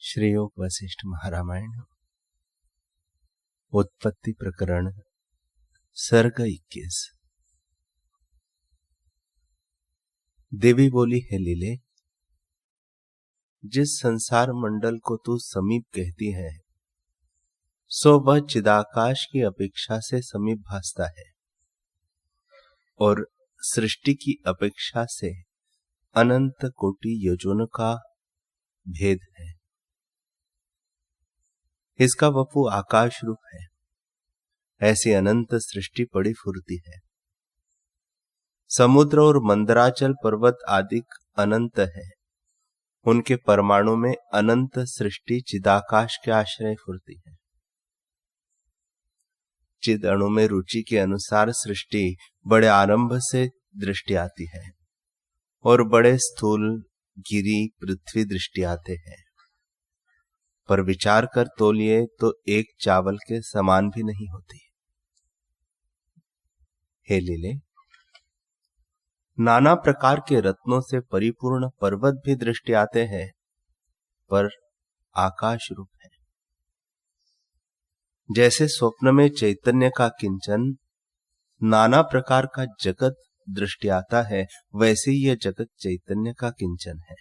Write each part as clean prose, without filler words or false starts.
श्री योग वशिष्ठ महारामायण उत्पत्ति प्रकरण सर्ग 21। देवी बोली, है लीले, जिस संसार मंडल को तू समीप कहती है सो वह चिदाकाश की अपेक्षा से समीप भासता है और सृष्टि की अपेक्षा से अनंत कोटि योजनों का भेद है। इसका वपु आकाश रूप है। ऐसी अनंत सृष्टि पड़ी फुरती है। समुद्र और मंदराचल पर्वत आदि अनंत है। उनके परमाणु में अनंत सृष्टि चिदाकाश के आश्रय फुरती है। चिद अणु में रुचि के अनुसार सृष्टि बड़े आरंभ से दृष्टि आती है और बड़े स्थूल गिरी पृथ्वी दृष्टि आते हैं, पर विचार कर तोलिए तो एक चावल के समान भी नहीं होती। हे लीले, नाना प्रकार के रत्नों से परिपूर्ण पर्वत भी दृष्टि आते हैं, पर आकाश रूप है। जैसे स्वप्न में चैतन्य का किंचन नाना प्रकार का जगत दृष्टि आता है, वैसे ही यह जगत चैतन्य का किंचन है।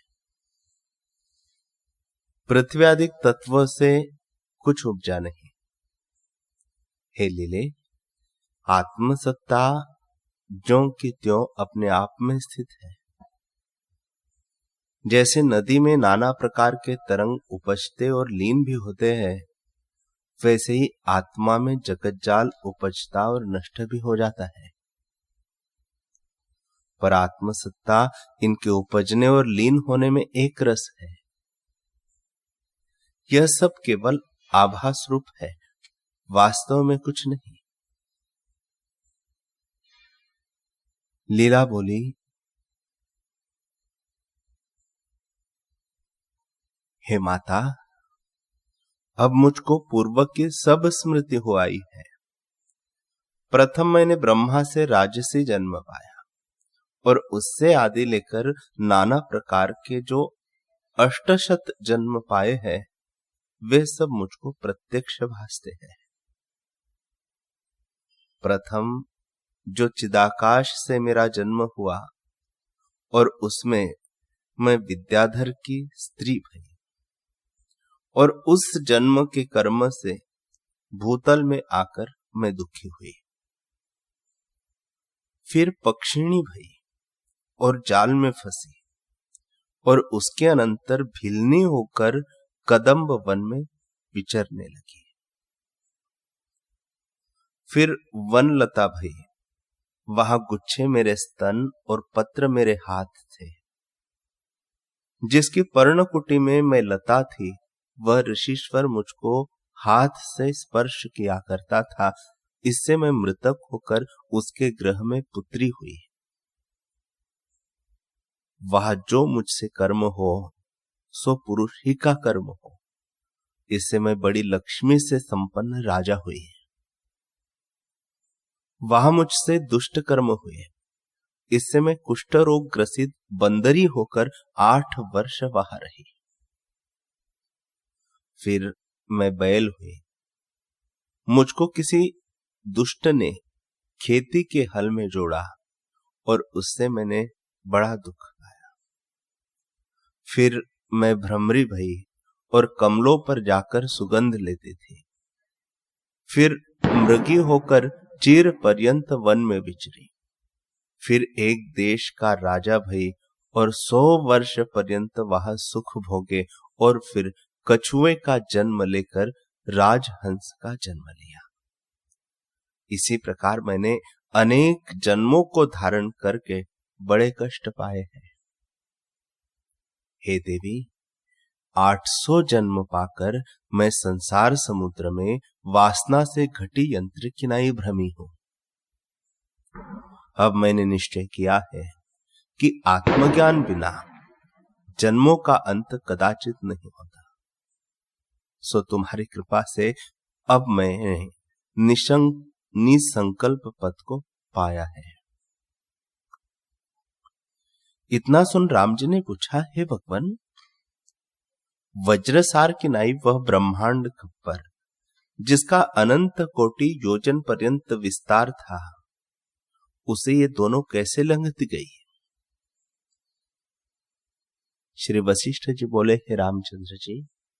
पृथ्वी आदि तत्वों से कुछ उपजा नहीं। हे लीले, आत्मसत्ता ज्यों की त्यों अपने आप में स्थित है। जैसे नदी में नाना प्रकार के तरंग उपजते और लीन भी होते हैं, वैसे ही आत्मा में जगत जाल उपजता और नष्ट भी हो जाता है, पर आत्मसत्ता इनके उपजने और लीन होने में एक रस है। यह सब केवल आभास रूप है, वास्तव में कुछ नहीं। लीला बोली, हे माता, अब मुझको पूर्व की सब स्मृति हो आई है। प्रथम मैंने ब्रह्मा से राजसी जन्म पाया और उससे आदि लेकर नाना प्रकार के जो अष्टशत जन्म पाए हैं, वे सब मुझको प्रत्यक्ष भासते हैं। प्रथम जो चिदाकाश से मेरा जन्म हुआ और उसमें मैं विद्याधर की स्त्री भई और उस जन्म के कर्म से भूतल में आकर मैं दुखी हुई। फिर पक्षिणी भई और जाल में फंसी और उसके अनंतर भिलनी होकर कदम्ब वन में विचरने लगी। फिर वन लता भई, वहां गुच्छे मेरे स्तन और पत्र मेरे हाथ थे। जिसकी पर्णकुटी में मैं लता थी, वह ऋषीश्वर मुझको हाथ से स्पर्श किया करता था। इससे मैं मृतक होकर उसके ग्रह में पुत्री हुई। वह जो मुझसे कर्म हो सो पुरुष ही का कर्म हो। इससे मैं बड़ी लक्ष्मी से संपन्न राजा हुई। वहां मुझसे दुष्ट कर्म हुए। इससे मैं कुष्ठ रोग ग्रसित बंदरी होकर 8 वर्ष वहां रही। फिर मैं बैल हुई। मुझको किसी दुष्ट ने खेती के हल में जोड़ा और उससे मैंने बड़ा दुख पाया। फिर मैं भ्रमरी भई और कमलों पर जाकर सुगंध लेती थी। फिर मृगी होकर चिर पर्यंत वन में विचरी। फिर एक देश का राजा भई और 100 वर्ष पर्यंत वहां सुख भोगे और फिर कछुए का जन्म लेकर राजहंस का जन्म लिया। इसी प्रकार मैंने अनेक जन्मों को धारण करके बड़े कष्ट पाए हैं। हे देवी, 800 जन्म पाकर मैं संसार समुद्र में वासना से घटी यंत्र किनाई भ्रमी हूं। अब मैंने निश्चय किया है कि आत्मज्ञान बिना जन्मों का अंत कदाचित नहीं होता। सो तुम्हारी कृपा से अब मैंने निसंकल्प पद को पाया है। इतना सुन राम जी ने पूछा, हे भगवान, वज्रसार की नाई वह ब्रह्मांड खप्पर जिसका अनंत कोटि योजन पर्यंत विस्तार था, उसे ये दोनों कैसे लंघत गई? श्री वशिष्ठ जी बोले, हे रामचंद्र जी,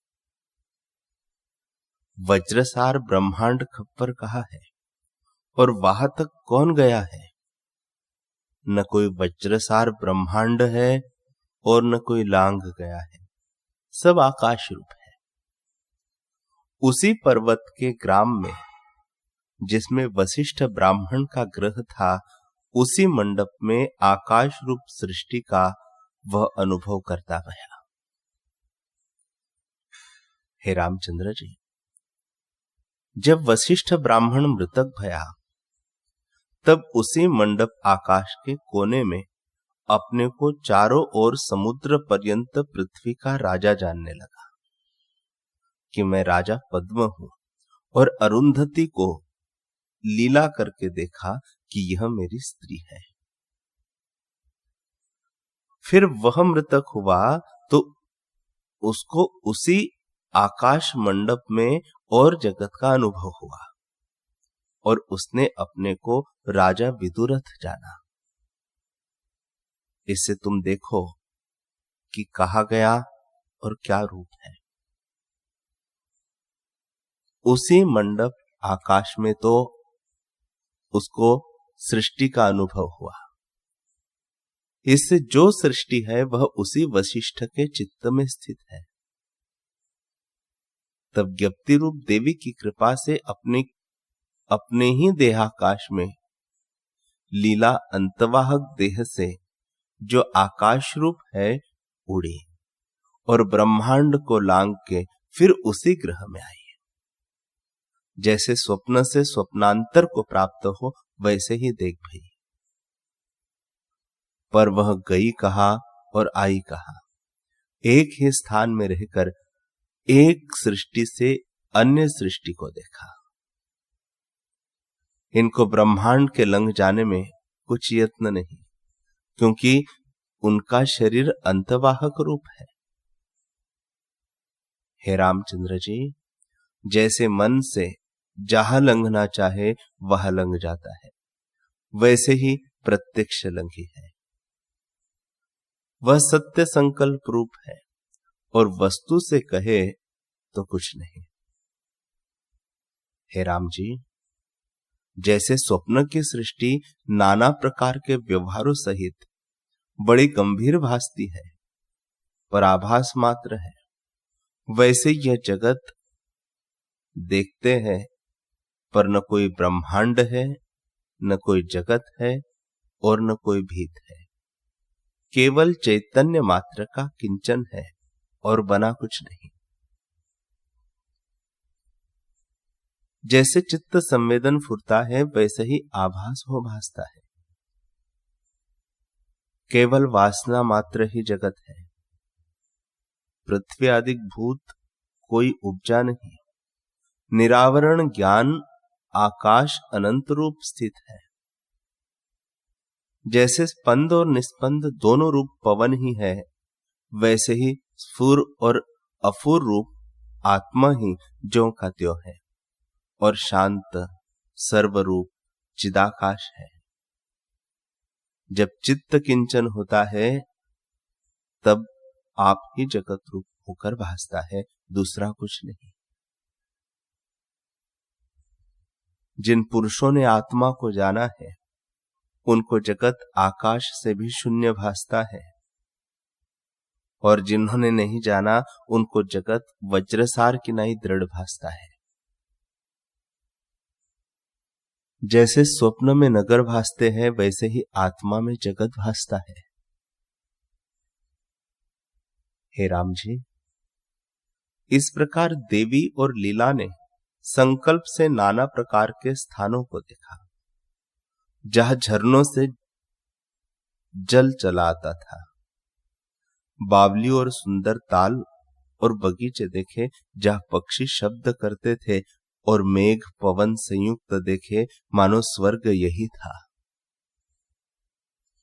वज्रसार ब्रह्मांड खप्पर कहा है और वहां तक कौन गया है? न कोई वज्रसार ब्रह्मांड है और न कोई लांघ गया है, सब आकाश रूप है। उसी पर्वत के ग्राम में जिसमें वशिष्ठ ब्राह्मण का ग्रह था, उसी मंडप में आकाश रूप सृष्टि का वह अनुभव करता गया। हे रामचंद्र जी, जब वशिष्ठ ब्राह्मण मृतक भया, तब उसी मंडप आकाश के कोने में अपने को चारों ओर समुद्र पर्यंत पृथ्वी का राजा जानने लगा कि मैं राजा पद्म हूं, और अरुंधति को लीला करके देखा कि यह मेरी स्त्री है। फिर वह मृतक हुआ तो उसको उसी आकाश मंडप में और जगत का अनुभव हुआ, और उसने अपने को राजा विदुरथ जाना। इससे तुम देखो कि कहा गया और क्या रूप है। उसी मंडप आकाश में तो उसको सृष्टि का अनुभव हुआ। इससे जो सृष्टि है वह उसी वशिष्ठ के चित्त में स्थित है। तब ज्ञप्ति रूप देवी की कृपा से अपने ही देहाकाश में लीला अंतवाहक देह से जो आकाश रूप है उड़ी, और ब्रह्मांड को लांघ के फिर उसी ग्रह में आई। जैसे स्वप्न से स्वप्नांतर को प्राप्त हो, वैसे ही देख भई। पर वह गई कहा और आई कहा, एक ही स्थान में रहकर एक सृष्टि से अन्य सृष्टि को देखा। इनको ब्रह्मांड के लंघ जाने में कुछ यत्न नहीं, क्योंकि उनका शरीर अंतवाहक रूप है। हे रामचंद्र जी, जैसे मन से जहां लंघना चाहे वह लंघ जाता है, वैसे ही प्रत्यक्ष लंघी है। वह सत्य संकल्प रूप है और वस्तु से कहे तो कुछ नहीं। हे राम जी, जैसे स्वप्न की सृष्टि नाना प्रकार के व्यवहारों सहित बड़ी गंभीर भासती है, पर आभास मात्र है, वैसे यह जगत देखते हैं पर न कोई ब्रह्मांड है, न कोई जगत है और न कोई भीत है। केवल चैतन्य मात्र का किंचन है और बना कुछ नहीं। जैसे चित्त संवेदन फुरता है, वैसे ही आभास हो भासता है। केवल वासना मात्र ही जगत है। पृथ्वी आदि भूत कोई उपजा नहीं। निरावरण ज्ञान आकाश अनंत रूप स्थित है। जैसे स्पंद और निस्पंद दोनों रूप पवन ही है, वैसे ही स्फुर और अफुर रूप आत्मा ही ज्यों का त्यों है, और शांत सर्वरूप चिदाकाश है। जब चित्त किंचन होता है, तब आप ही जगत रूप होकर भासता है, दूसरा कुछ नहीं। जिन पुरुषों ने आत्मा को जाना है, उनको जगत आकाश से भी शून्य भासता है, और जिन्होंने नहीं जाना, उनको जगत वज्रसार की नाई दृढ़ भासता है। जैसे स्वप्न में नगर भासते हैं, वैसे ही आत्मा में जगत भासता है। हे राम जी, इस प्रकार देवी और लीला ने संकल्प से नाना प्रकार के स्थानों को देखा, जहां झरनों से जल चला आता था। बावली और सुंदर ताल और बगीचे देखे, जहां पक्षी शब्द करते थे, और मेघ पवन संयुक्त देखे, मानो स्वर्ग यही था।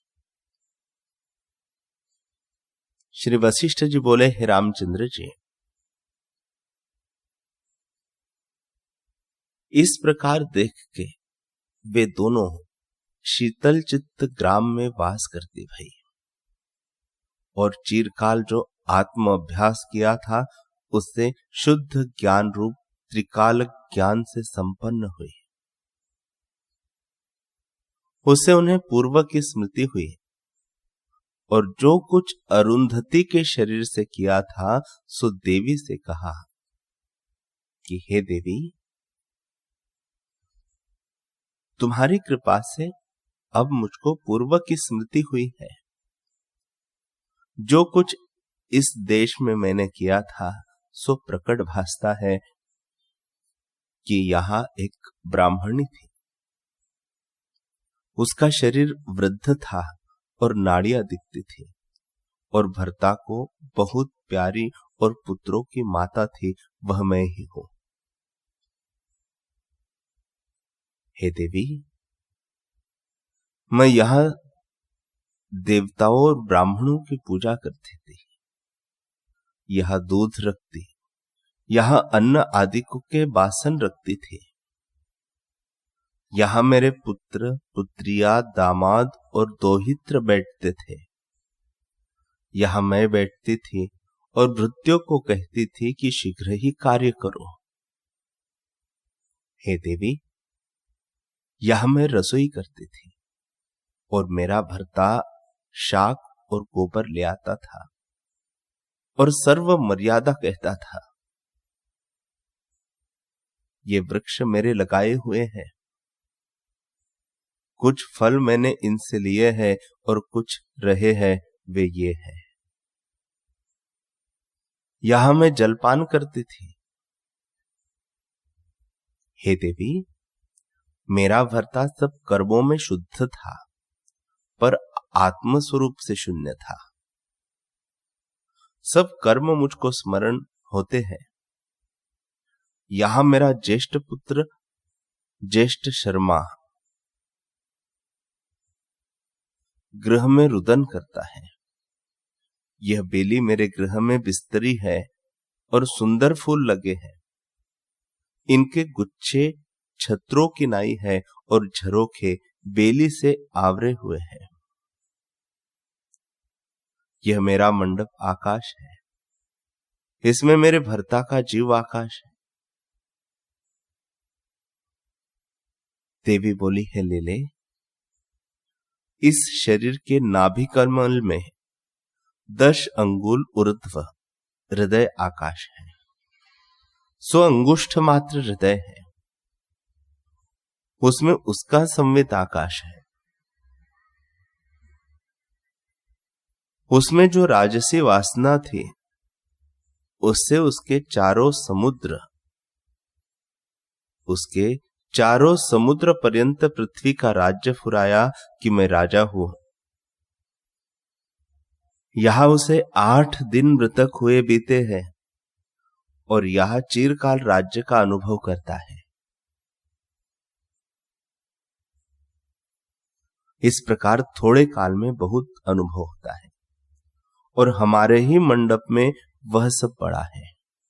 श्री वशिष्ठ जी बोले, हे रामचंद्र जी, इस प्रकार देख के वे दोनों शीतल चित्त ग्राम में वास करती भई और चिरकाल जो आत्म अभ्यास किया था उससे शुद्ध ज्ञान रूप त्रिकाल ज्ञान से संपन्न हुई। उससे उन्हें पूर्व की स्मृति हुई और जो कुछ अरुंधति के शरीर से किया था सो देवी से कहा कि हे देवी, तुम्हारी कृपा से अब मुझको पूर्व की स्मृति हुई है। जो कुछ इस देश में मैंने किया था सो प्रकट भासता है कि यहां एक ब्राह्मणी थी। उसका शरीर वृद्ध था और नाड़ियां दिखती थी और भर्ता को बहुत प्यारी और पुत्रों की माता थी, वह मैं ही हूं। हे देवी, मैं यहां देवताओं और ब्राह्मणों की पूजा करती थी, यहां दूध रखती, यहां अन्न आदि के बासन रखती थी, यहां मेरे पुत्र पुत्रिया दामाद और दोहित्र बैठते थे, यहां मैं बैठती थी और भृत्यों को कहती थी कि शीघ्र ही कार्य करो। हे देवी, यहां मैं रसोई करती थी और मेरा भर्ता शाक और गोबर ले आता था और सर्व मर्यादा कहता था। ये वृक्ष मेरे लगाए हुए हैं, कुछ फल मैंने इनसे लिए हैं और कुछ रहे हैं वे ये हैं। यहां मैं जलपान करती थी। हे देवी, मेरा भर्ता सब कर्मों में शुद्ध था पर आत्म स्वरूप से शून्य था। सब कर्म मुझको स्मरण होते हैं। यहां मेरा ज्येष्ठ पुत्र ज्येष्ठ शर्मा गृह में रुदन करता है। यह बेली मेरे गृह में बिस्तरी है और सुंदर फूल लगे हैं। इनके गुच्छे छत्रों की नाई है और झरोखे बेली से आवरे हुए हैं। यह मेरा मंडप आकाश है, इसमें मेरे भर्ता का जीव आकाश है। देवी बोली है लीले, इस शरीर के नाभि कमल में 10 अंगुल ऊर्ध्व हृदय आकाश है। 100 अंगुष्ठ मात्र हृदय है, उसमें उसका संवित आकाश है। उसमें जो राजसी वासना थी उससे उसके चारों समुद्र पर्यंत पृथ्वी का राज्य फुराया कि मैं राजा हूं। यहां उसे 8 दिन मृतक हुए बीते हैं और यह चिरकाल राज्य का अनुभव करता है। इस प्रकार थोड़े काल में बहुत अनुभव होता है और हमारे ही मंडप में वह सब पड़ा है।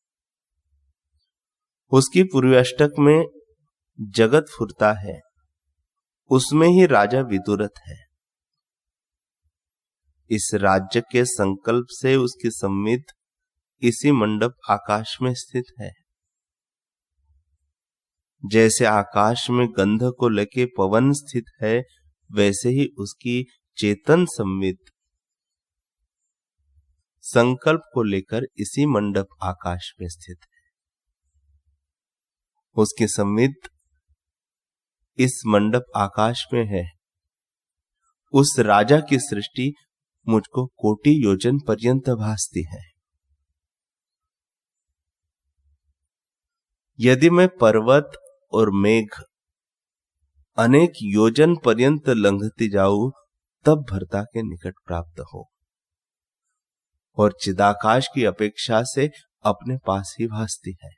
उसकी पूर्वाष्टक में जगत फुरता है, उसमें ही राजा विदुरथ है। इस राज्य के संकल्प से उसकी संवित इसी मंडप आकाश में स्थित है। जैसे आकाश में गंध को लेके पवन स्थित है, वैसे ही उसकी चेतन संवित संकल्प को लेकर इसी मंडप आकाश में स्थित है। उसकी संवित इस मंडप आकाश में है। उस राजा की सृष्टि मुझको कोटि योजन पर्यंत भासती है। यदि मैं पर्वत और मेघ अनेक योजन पर्यंत लंघती जाऊं तब भर्ता के निकट प्राप्त हो और चिदाकाश की अपेक्षा से अपने पास ही भासती है।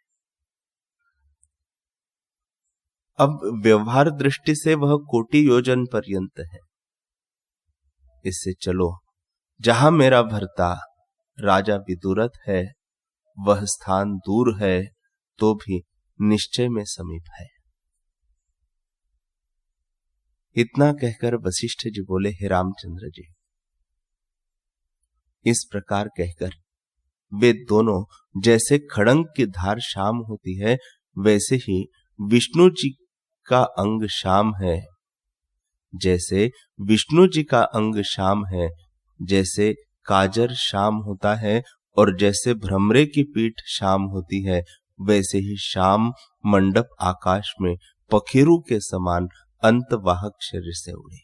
अब व्यवहार दृष्टि से वह कोटि योजन पर्यंत है। इससे चलो, जहां मेरा भर्ता राजा विदुरथ है वह स्थान दूर है तो भी निश्चय में समीप है। इतना कहकर वशिष्ठ जी बोले, हे रामचंद्र जी, इस प्रकार कहकर वे दोनों, जैसे खड़ंग की धार शाम होती है वैसे ही विष्णु जी का अंग शाम है, जैसे विष्णु जी का अंग शाम है, जैसे काजर शाम होता है और जैसे भ्रमरे की पीठ शाम होती है, वैसे ही शाम मंडप आकाश में पखेरु के समान अंतवाहक शरीर से उड़े।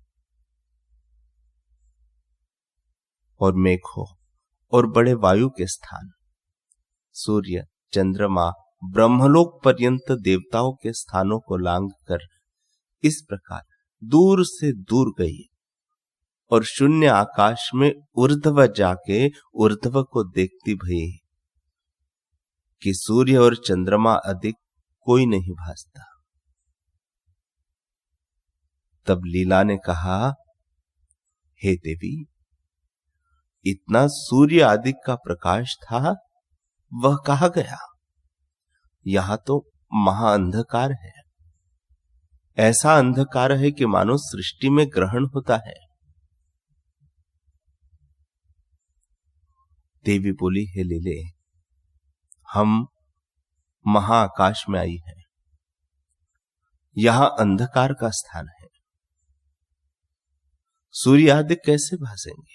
और मेघों और बड़े वायु के स्थान सूर्य, चंद्रमा, ब्रह्मलोक पर्यंत देवताओं के स्थानों को लांघ कर इस प्रकार दूर से दूर गई और शून्य आकाश में ऊर्ध्व जाके ऊर्ध्व को देखती भई कि सूर्य और चंद्रमा अधिक कोई नहीं भासता। तब लीला ने कहा, हे देवी, इतना सूर्य आदि का प्रकाश था, वह कहाँ गया? यहां तो महाअंधकार है, ऐसा अंधकार है कि मानो सृष्टि में ग्रहण होता है। देवी बोली, हे लीले, हम महाआकाश में आई है, यहां अंधकार का स्थान है, सूर्य आदि कैसे भासेंगे?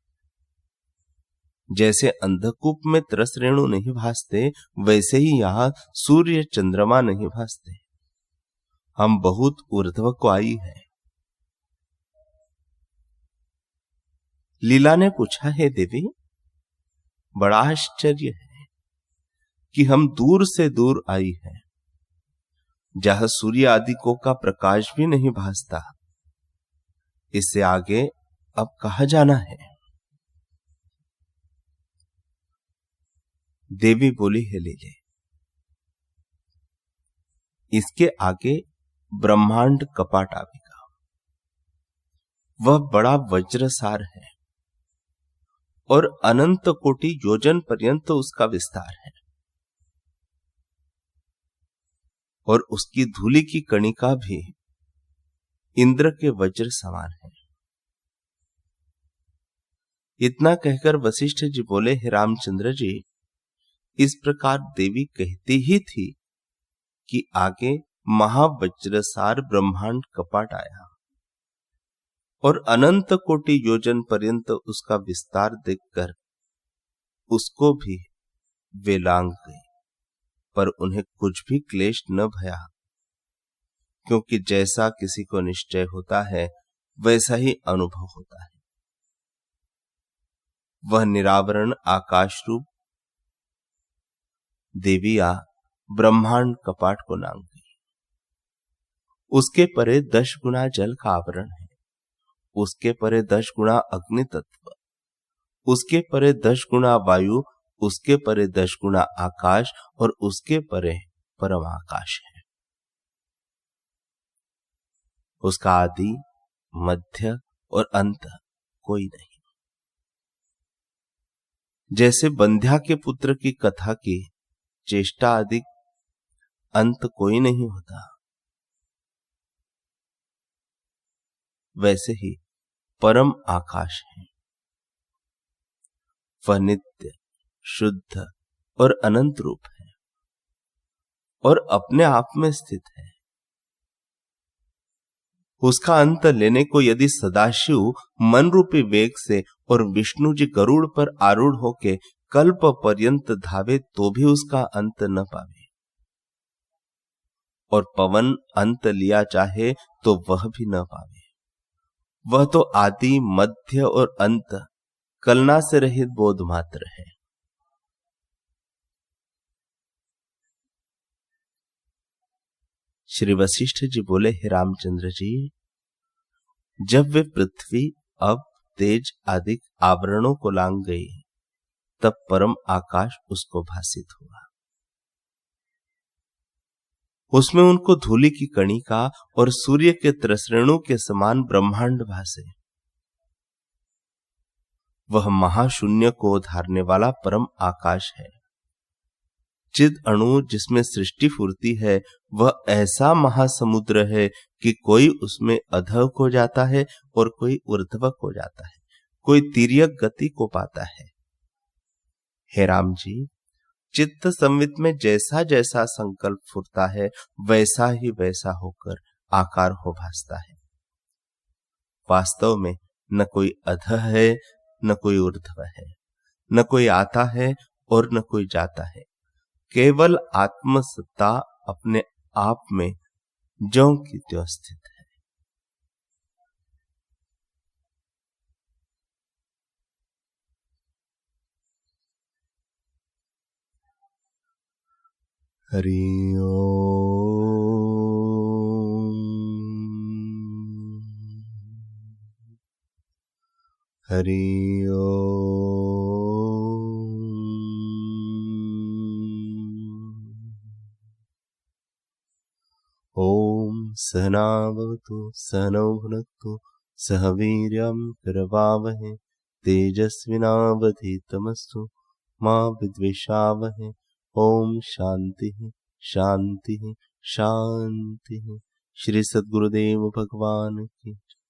जैसे अंधकूप में तरस रेणु नहीं भासते, वैसे ही यहां सूर्य चंद्रमा नहीं भासते। हम बहुत ऊर्ध्व को आई है। लीला ने पूछा, हे देवी, बड़ा आश्चर्य है कि हम दूर से दूर आई है, जहां सूर्य आदि को का प्रकाश भी नहीं भासता। इससे आगे अब कहां जाना है? देवी बोली, हे लीले, इसके आगे ब्रह्मांड कपाट आवेगा। वह बड़ा वज्रसार है और अनंत कोटि योजन पर्यंत उसका विस्तार है और उसकी धूलि की कणिका भी इंद्र के वज्र समान है। इतना कहकर वशिष्ठ जी बोले, हे रामचंद्र जी, इस प्रकार देवी कहती ही थी कि आगे महावज्रसार ब्रह्मांड कपाट आया और अनंत कोटि योजन पर्यंत उसका विस्तार देखकर उसको भी वे लांघ गए, पर उन्हें कुछ भी क्लेश न भया, क्योंकि जैसा किसी को निश्चय होता है वैसा ही अनुभव होता है। वह निरावरण आकाश रूप देविया ब्रह्मांड कपाट को लांघ गई। उसके परे 10 गुना जल का आवरण है, उसके परे 10 गुना अग्नि तत्व, उसके परे 10 गुना वायु, उसके परे 10 गुना आकाश और उसके परे परम आकाश है। उसका आदि, मध्य और अंत कोई नहीं। जैसे बंध्या के पुत्र की कथा की चेष्टा आदि अंत कोई नहीं होता, वैसे ही परम आकाश है। वह नित्य, शुद्ध और अनंत रूप है और अपने आप में स्थित है। उसका अंत लेने को यदि सदाशिव मन रूपी वेग से और विष्णु जी गरुड़ पर आरूढ़ होके कल्प पर्यंत धावे तो भी उसका अंत न पावे, और पवन अंत लिया चाहे तो वह भी न पावे। वह तो आदि, मध्य और अंत कलना से रहित बोध मात्र है। श्री वशिष्ठ जी बोले, हे रामचंद्र जी, जब वे पृथ्वी, अब, तेज आदि आवरणों को लांघ गई, तब परम आकाश उसको भासित हुआ। उसमें उनको धूलि की कणिका और सूर्य के त्रसरेणु के समान ब्रह्मांड भासे। वह महाशून्य को धारने वाला परम आकाश है, चिद अणु जिसमें सृष्टि फूर्ति है वह ऐसा महासमुद्र है कि कोई उसमें अधः को जाता है और कोई ऊर्ध्व को जाता है, कोई तिर्यक गति को पाता है। हे राम जी, चित्त संवित में जैसा जैसा संकल्प फुरता है वैसा ही वैसा होकर आकार हो भासता है। वास्तव में न कोई अधः है न कोई ऊर्ध्व है, न कोई आता है और न कोई जाता है। केवल आत्मसत्ता अपने आप में ज्यों की त्यों स्थित है। हरि ओम, हरि ओम सहना भवतु सहनौ भुनक्तु सह वीर्यं करवावहै तेजस्विनावधीतमस्तु मा विद्विषावहै। ओम शांति शांति शांति। श्री सद्गुरुदेव भगवान की